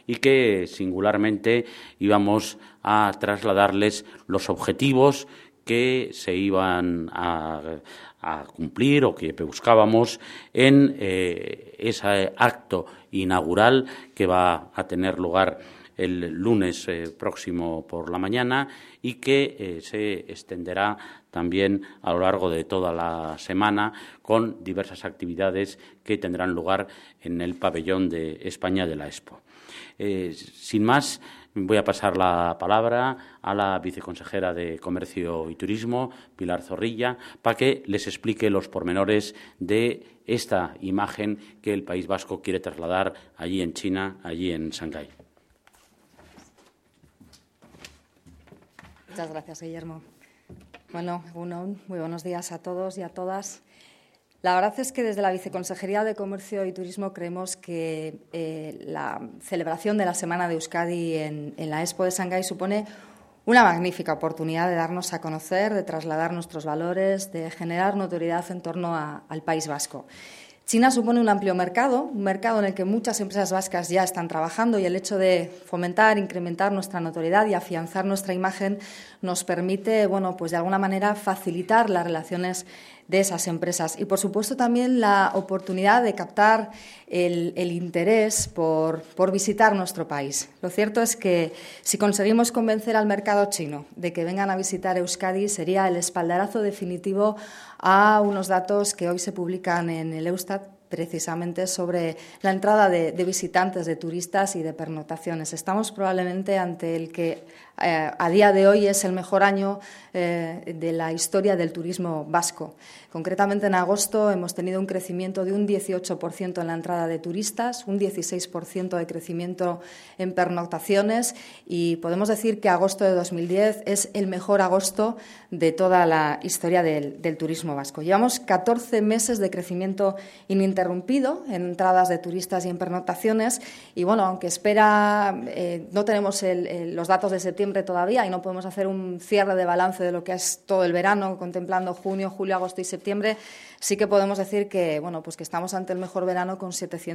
y que singularmente íbamos a trasladarles los objetivos que se iban a cumplir o que buscábamos en ese acto inaugural que va a tener lugar el lunes próximo por la mañana y que se extenderá también a lo largo de toda la semana con diversas actividades que tendrán lugar en el pabellón de España de la Expo. Sin más, voy a pasar la palabra a la viceconsejera de Comercio y Turismo, Pilar Zorrilla, para que les explique los pormenores de esta imagen que el País Vasco quiere trasladar allí en China, allí en Shanghái. Muchas gracias, Guillermo. Bueno, muy buenos días a todos y a todas. La verdad es que desde la Viceconsejería de Comercio y Turismo creemos que la celebración de la Semana de Euskadi en la Expo de Shanghái supone una magnífica oportunidad de darnos a conocer, de trasladar nuestros valores, de generar notoriedad en torno al País Vasco. China supone un amplio mercado, un mercado en el que muchas empresas vascas ya están trabajando y el hecho de fomentar, incrementar nuestra notoriedad y afianzar nuestra imagen nos permite, pues de alguna manera facilitar las relaciones de esas empresas y, por supuesto, también la oportunidad de captar el interés por visitar nuestro país. Lo cierto es que si conseguimos convencer al mercado chino de que vengan a visitar Euskadi, sería el espaldarazo definitivo a unos datos que hoy se publican en el Eustat precisamente sobre la entrada de visitantes, de turistas y de pernoctaciones. Estamos probablemente ante el que a día de hoy es el mejor año de la historia del turismo vasco. Concretamente, en agosto hemos tenido un crecimiento de un 18% en la entrada de turistas, un 16% de crecimiento en pernoctaciones y podemos decir que agosto de 2010 es el mejor agosto de toda la historia del turismo vasco. Llevamos 14 meses de crecimiento ininterrumpido en entradas de turistas y en pernoctaciones y, aunque no tenemos los datos de septiembre todavía y no podemos hacer un cierre de balance de lo que es todo el verano, contemplando junio, julio, agosto y septiembre, sí que podemos decir que, que estamos ante el mejor verano con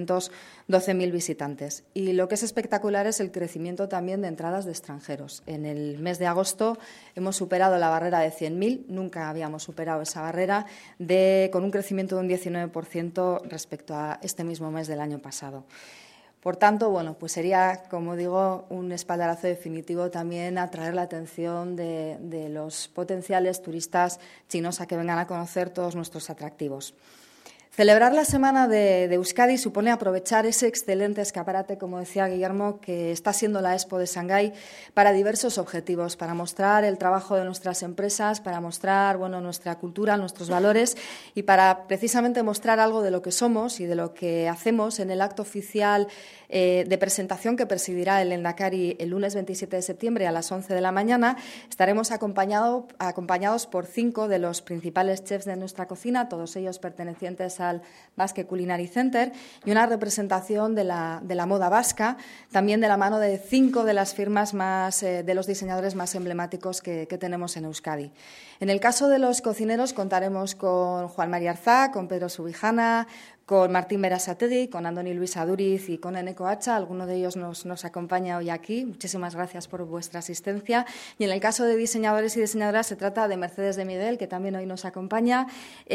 712.000 visitantes. Y lo que es espectacular es el crecimiento también de entradas de extranjeros. En el mes de agosto hemos superado la barrera de 100.000, nunca habíamos superado esa barrera, con un crecimiento de un 19% respecto a este mismo mes del año pasado. Por tanto, pues sería, como digo, un espaldarazo definitivo también atraer la atención de los potenciales turistas chinos a que vengan a conocer todos nuestros atractivos. Celebrar la Semana de Euskadi supone aprovechar ese excelente escaparate, como decía Guillermo, que está siendo la Expo de Shanghái para diversos objetivos, para mostrar el trabajo de nuestras empresas, para mostrar nuestra cultura, nuestros valores y para precisamente mostrar algo de lo que somos y de lo que hacemos en el acto oficial de presentación que presidirá el Lehendakari el lunes 27 de septiembre a las 11 de la mañana. Estaremos acompañados por 5 de los principales chefs de nuestra cocina, todos ellos pertenecientes al Basque Culinary Center, y una representación de la moda vasca, también de la mano de 5 de las firmas de los diseñadores más emblemáticos que tenemos en Euskadi. En el caso de los cocineros contaremos con Juan Mari Arzá, con Pedro Subijana, con Martín Berasategui, con Andoni Luis Aduriz y con Eneko Hacha. Alguno de ellos nos acompaña hoy aquí. Muchísimas gracias por vuestra asistencia. Y en el caso de diseñadores y diseñadoras se trata de Mercedes de Miguel, que también hoy nos acompaña,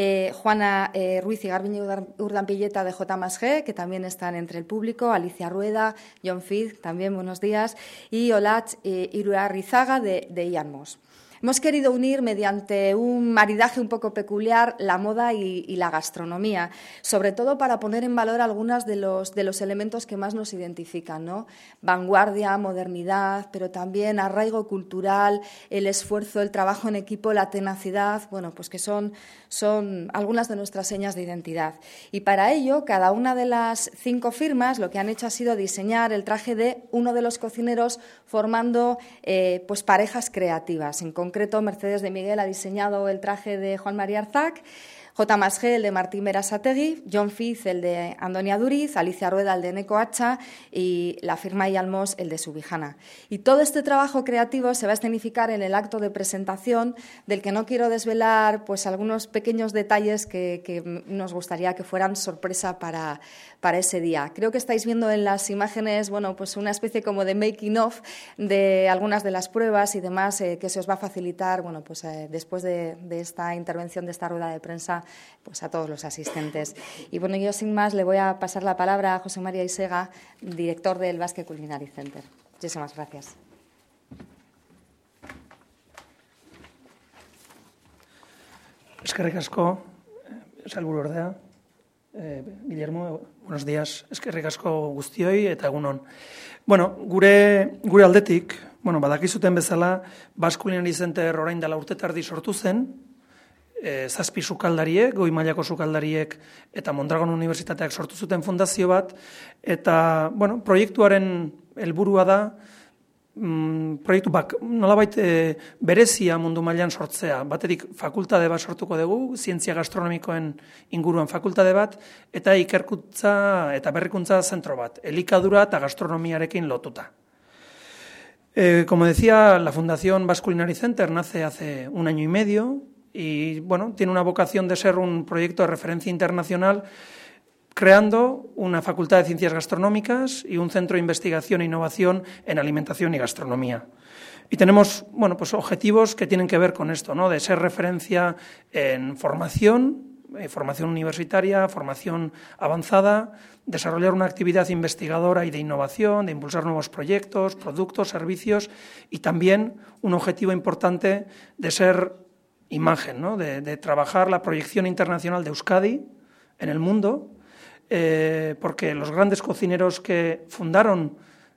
Juana Ruiz y Garbiñe Urdanpilleta de J+G, que también están entre el público, Alicia Rueda, John Fid, también buenos días, y Olatz Iruarrizaga de Ian Moss. Hemos querido unir mediante un maridaje un poco peculiar la moda y la gastronomía, sobre todo para poner en valor algunos de los elementos que más nos identifican, ¿no? Vanguardia, modernidad, pero también arraigo cultural, el esfuerzo, el trabajo en equipo, la tenacidad, pues que son algunas de nuestras señas de identidad. Y para ello, cada una de las 5 firmas lo que han hecho ha sido diseñar el traje de uno de los cocineros formando parejas creativas. En concreto, Mercedes de Miguel ha diseñado el traje de Juan Mari Arzak, J+G, el de Martín Berasategui, John Fiz, el de Andonia Duriz, Alicia Rueda, el de Neko Hacha y la firma Ialmos, el de Subijana. Y todo este trabajo creativo se va a escenificar en el acto de presentación, del que no quiero desvelar pues algunos pequeños detalles que nos gustaría que fueran sorpresa para ese día. Creo que estáis viendo en las imágenes, bueno, pues una especie como de making of de algunas de las pruebas y demás que se os va a facilitar, bueno, pues después de esta intervención, de esta rueda de prensa, pues a todos los asistentes. Y bueno, yo sin más le voy a pasar la palabra a José María Isega, director del Basque Culinary Center. Muchísimas gracias. Eskerrik asko, sailburuordea, Guillermo, buenos días. Eskerrik asko guztioi eta egun on. Bueno, gure aldetik, badakizuten bezala, Basque Culinary Center orain dela urte terdi sortu zen, 7 sukaldariek, goi mailako sukaldariek eta Mondragon Unibertsitateak sortu zuten fundazio bat, eta, proiektuaren helburua da, proiektu nolabait berezia mundu mailan sortzea. Baterik fakultate bat sortuko dugu, zientzia gastronomikoen inguruan fakultate bat, eta ikerkuntza eta berrikuntza zentro bat, elikadura eta gastronomiarekin lotuta. Como decía, la Fundación Basque Culinary Center nace hace 1 año y medio y, tiene una vocación de ser un proyecto de referencia internacional, creando una facultad de ciencias gastronómicas y un centro de investigación e innovación en alimentación y gastronomía. Y tenemos, objetivos que tienen que ver con esto, ¿no? De ser referencia en formación universitaria, formación avanzada, desarrollar una actividad investigadora y de innovación, de impulsar nuevos proyectos, productos, servicios y también un objetivo importante de ser imagen, ¿no? De trabajar la proyección internacional de Euskadi en el mundo, porque los grandes cocineros que fundaron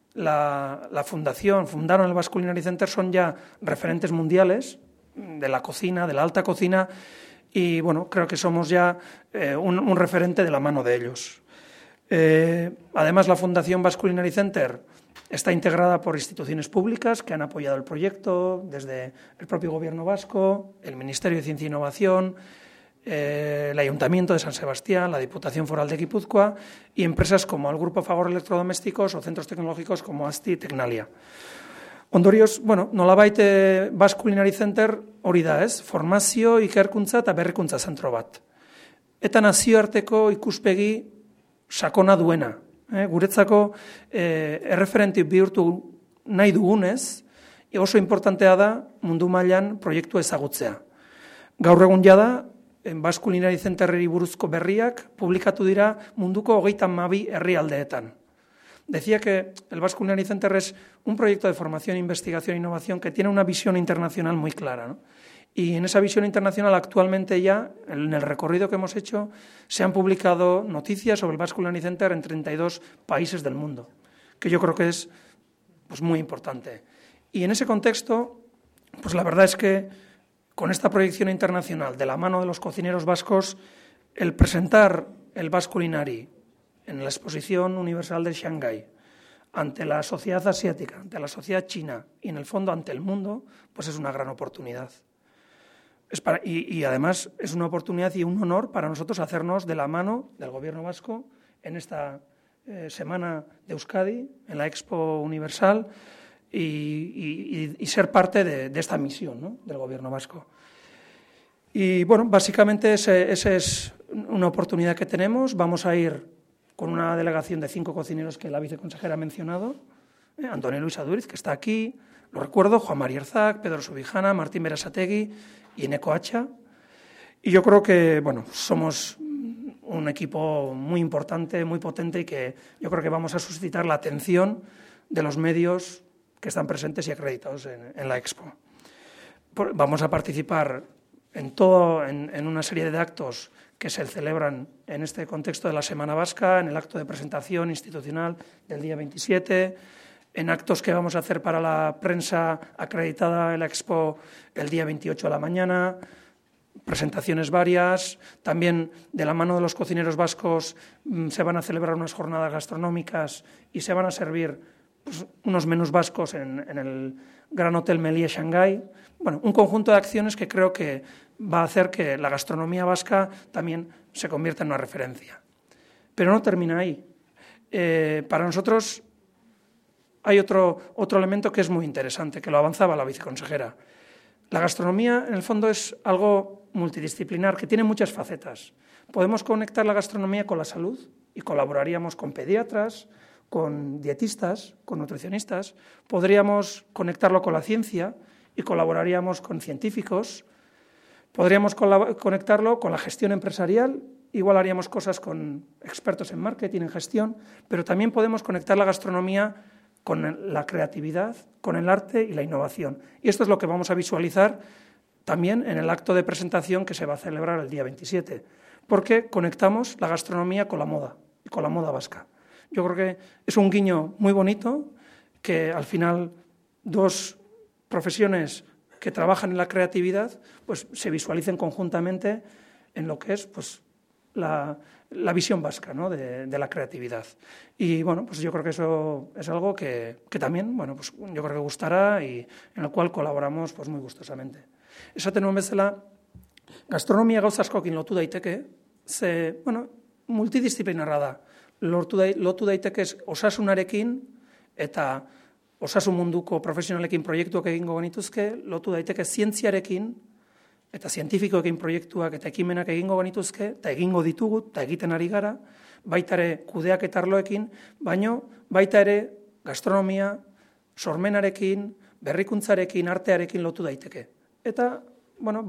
la fundación, fundaron el Basque Culinary Center, son ya referentes mundiales de la cocina, de la alta cocina, y creo que somos ya un referente de la mano de ellos. Además, la Fundación Basque Culinary Center está integrada por instituciones públicas que han apoyado el proyecto, desde el propio Gobierno vasco, el Ministerio de Ciencia e Innovación, el Ayuntamiento de San Sebastián, la Diputación Foral de Guipúzcoa y empresas como el Grupo Fagor Electrodomésticos o centros tecnológicos como ASTI y Tecnalia. Ondorioz, nolabait Basque Culinary Center hori da, formazio, ikerkuntza eta berrikuntza zentro bat. Eta nazioarteko ikuspegi sakona duena. Guretzako erreferenti bihurtu nahi dugunez, oso importantea da mundu mailan proiektu ezagutzea. Gaur egun jada, Basque Culinary Centerreri buruzko berriak publikatu dira munduko 32 herrialdeetan. Decía que el Basque Culinary Center es un proyecto de formación, investigación e innovación que tiene una visión internacional muy clara, ¿no? Y en esa visión internacional actualmente ya, en el recorrido que hemos hecho, se han publicado noticias sobre el Basque Culinary Center en 32 países del mundo, que yo creo que es muy importante. Y en ese contexto, la verdad es que con esta proyección internacional de la mano de los cocineros vascos, el presentar el Basque Culinary en la Exposición Universal de Shanghái, ante la sociedad asiática, ante la sociedad china y, en el fondo, ante el mundo, pues es una gran oportunidad. Y además es una oportunidad y un honor para nosotros hacernos de la mano del Gobierno vasco en esta Semana de Euskadi, en la Expo Universal, y ser parte de esta misión, ¿no?, del Gobierno vasco. Y, básicamente esa es una oportunidad que tenemos. Vamos a ir con una delegación de 5 cocineros que la viceconsejera ha mencionado, Antonia Luisa Duriz, que está aquí, lo recuerdo, Juan María Erzac, Pedro Subijana, Martín Berasategui y Neko Hacha. Y yo creo que, somos un equipo muy importante, muy potente y que yo creo que vamos a suscitar la atención de los medios que están presentes y acreditados en la Expo. Vamos a participar en una serie de actos que se celebran en este contexto de la Semana Vasca, en el acto de presentación institucional del día 27, en actos que vamos a hacer para la prensa acreditada en la Expo el día 28 a la mañana, presentaciones varias. También de la mano de los cocineros vascos se van a celebrar unas jornadas gastronómicas y se van a servir pues, unos menús vascos en el Gran Hotel Meliá Shanghái. Bueno, un conjunto de acciones que creo que va a hacer que la gastronomía vasca también se convierta en una referencia. Pero no termina ahí. Para nosotros hay otro elemento que es muy interesante, que lo avanzaba la viceconsejera. La gastronomía, en el fondo, es algo multidisciplinar, que tiene muchas facetas. Podemos conectar la gastronomía con la salud y colaboraríamos con pediatras, con dietistas, con nutricionistas. Podríamos conectarlo con la ciencia y colaboraríamos con científicos. Podríamos conectarlo con la gestión empresarial, igual haríamos cosas con expertos en marketing, en gestión, pero también podemos conectar la gastronomía con la creatividad, con el arte y la innovación. Y esto es lo que vamos a visualizar también en el acto de presentación que se va a celebrar el día 27, porque conectamos la gastronomía con la moda, y con la moda vasca. Yo creo que es un guiño muy bonito, que al final dos profesiones que trabajan en la creatividad pues se visualicen conjuntamente en lo que es pues la visión vasca, ¿no? de la creatividad. Y bueno, pues yo creo que eso es algo que también, bueno, pues yo creo que gustará y en el cual colaboramos pues muy gustosamente. Esaten nuen bezala, gastronomia gauza askokin lotu daiteke, ze, bueno, multidisciplinarra da. Lotu daiteke osasunarekin eta osasun munduko profesionalekin proiektuak egingo genituzke, lotu daiteke zientziarekin eta zientifikoekin proiektuak eta ekimenak egingo genituzke, eta egingo ditugu, eta egiten ari gara, baita ere kudeaketa arloekin, baino baita ere gastronomia, sormenarekin, berrikuntzarekin, artearekin lotu daiteke. Eta, bueno,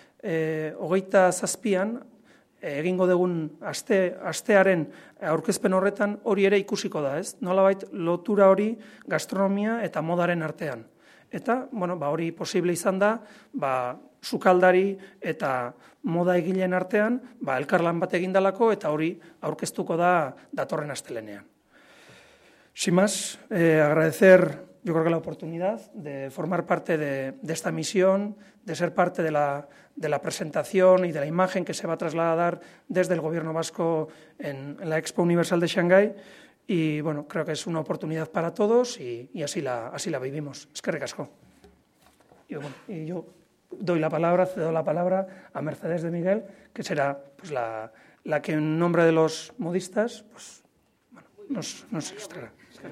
27an egingo dugun astearen aurkezpen horretan hori ere ikusiko da, ez? Nolabait lotura hori gastronomia eta modaren artean. Eta, bueno, hori posible izan da, sukaldari eta moda egileen artean, elkarlan bat egindalako eta hori aurkeztuko da datorren astelenean. Sin más, agradecer, yo creo que la oportunidad de formar parte de esta misión, de ser parte de la presentación y de la imagen que se va a trasladar desde el Gobierno vasco en la Expo Universal de Shanghái. Y bueno, creo que es una oportunidad para todos y así la vivimos. Eskerrik asko. Y yo cedo la palabra a Mercedes de Miguel, que será pues, la que en nombre de los modistas pues, bueno, nos extraerá.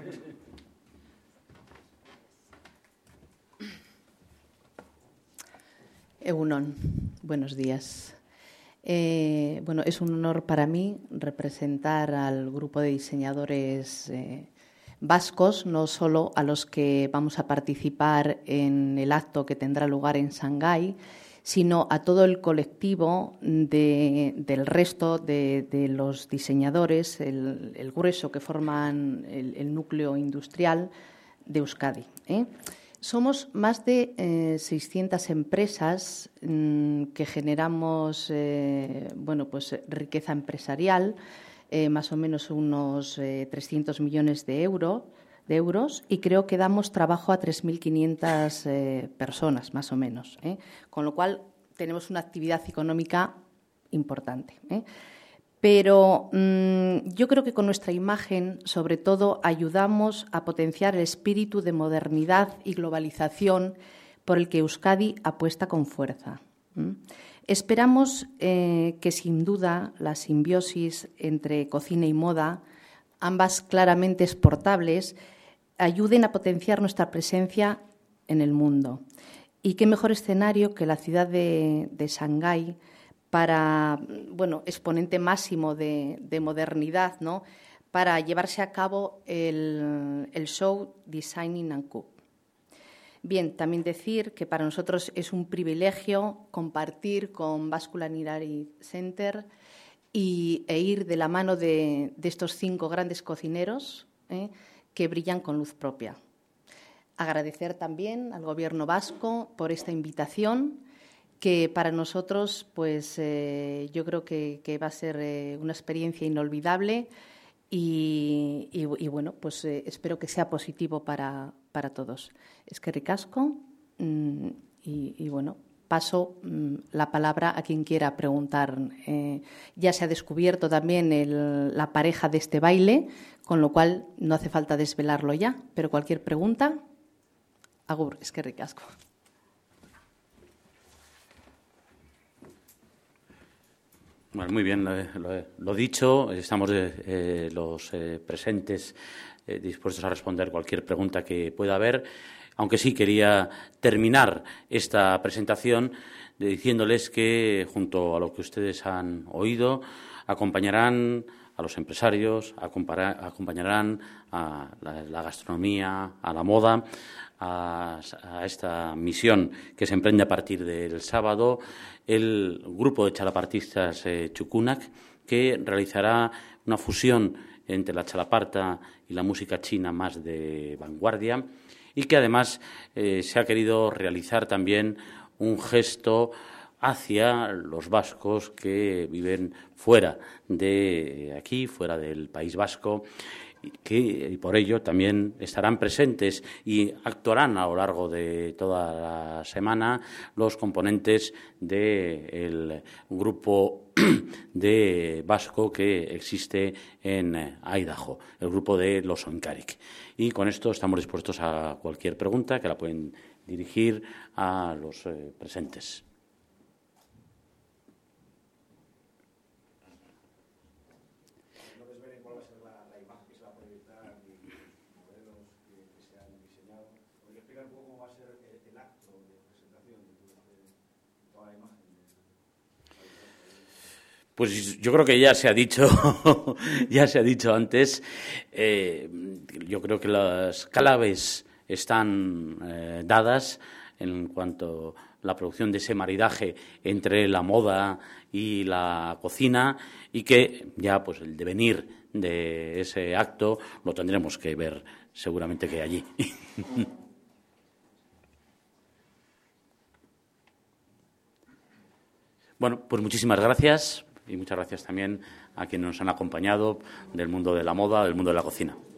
Egunon, buenos días. Bueno, es un honor para mí representar al grupo de diseñadores vascos, no solo a los que vamos a participar en el acto que tendrá lugar en Shanghái, sino a todo el colectivo del resto de los diseñadores, el grueso que forman el núcleo industrial de Euskadi. Somos más de 600 empresas que generamos bueno, pues, riqueza empresarial, más o menos unos 300 millones de euros, y creo que damos trabajo a 3.500 personas, más o menos. Con lo cual, tenemos una actividad económica importante. Pero yo creo que con nuestra imagen, sobre todo, ayudamos a potenciar el espíritu de modernidad y globalización por el que Euskadi apuesta con fuerza. Esperamos que, sin duda, la simbiosis entre cocina y moda, ambas claramente exportables, ayuden a potenciar nuestra presencia en el mundo. Y qué mejor escenario que la ciudad de Shanghái para, bueno, exponente máximo de modernidad, ¿no?, para llevarse a cabo el show Designing and Cook. Bien, también decir que para nosotros es un privilegio compartir con Basque Culinary Center e ir de la mano de estos 5 grandes cocineros que brillan con luz propia. Agradecer también al Gobierno vasco por esta invitación, que para nosotros pues, yo creo que va a ser una experiencia inolvidable y bueno, pues espero que sea positivo para todos. Eskerrik asko y bueno, paso la palabra a quien quiera preguntar. Ya se ha descubierto también la pareja de este baile, con lo cual no hace falta desvelarlo ya, pero cualquier pregunta, agur, eskerrik asko. Bueno, muy bien, lo dicho, estamos los presentes dispuestos a responder cualquier pregunta que pueda haber, aunque sí quería terminar esta presentación diciéndoles que, junto a lo que ustedes han oído, acompañarán a los empresarios, acompañarán a la gastronomía, a la moda, a esta misión que se emprende a partir del sábado, el grupo de chalapartistas Txukunak, que realizará una fusión entre la chalaparta y la música china más de vanguardia, y que además se ha querido realizar también un gesto hacia los vascos que viven fuera de aquí, fuera del País Vasco, y por ello también estarán presentes y actuarán a lo largo de toda la semana los componentes del grupo de vasco que existe en Idaho, el grupo de los Onkarik. Y con esto estamos dispuestos a cualquier pregunta que la pueden dirigir a los presentes. Pues yo creo que ya se ha dicho, antes. Yo creo que las claves están dadas en cuanto a la producción de ese maridaje entre la moda y la cocina, y que ya pues el devenir de ese acto lo tendremos que ver seguramente que allí. Bueno, pues muchísimas gracias. Y muchas gracias también a quienes nos han acompañado del mundo de la moda, del mundo de la cocina.